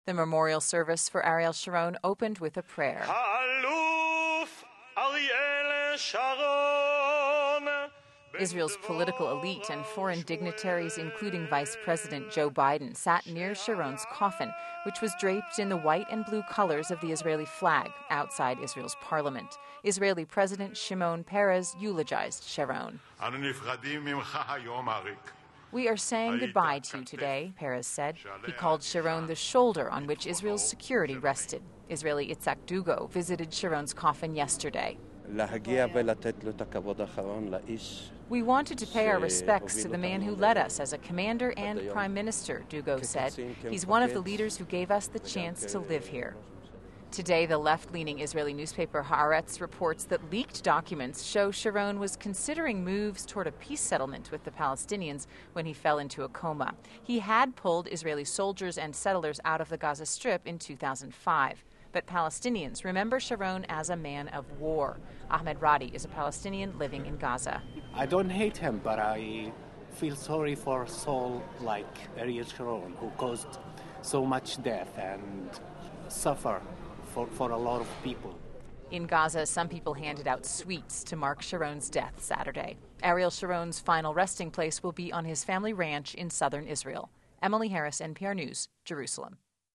The memorial service for Ariel Sharon opened with a prayer. Israel's political elite and foreign dignitaries, including Vice President Joe Biden, sat near Sharon's coffin, which was draped in the white and blue colors of the Israeli flag outside Israel's parliament. Israeli President Shimon Peres eulogized Sharon. "We are saying goodbye to you today," Peres said. He called Sharon the shoulder on which Israel's security rested. Israeli Itzhak Dugo visited Sharon's coffin yesterday. "We wanted to pay our respects to the man who led us as a commander and prime minister," Dugo said. "He's one of the leaders who gave us the chance to live here." Today, the left-leaning Israeli newspaper Haaretz reports that leaked documents show Sharon was considering moves toward a peace settlement with the Palestinians when he fell into a coma. He had pulled Israeli soldiers and settlers out of the Gaza Strip in 2005. But Palestinians remember Sharon as a man of war. Ahmed Radi is a Palestinian living in Gaza. "I don't hate him, but I feel sorry for a soul like Ariel Sharon, who caused so much death and suffer for a lot of people." In Gaza, some people handed out sweets to mark Sharon's death Saturday. Ariel Sharon's final resting place will be on his family ranch in southern Israel. Emily Harris, NPR News, Jerusalem.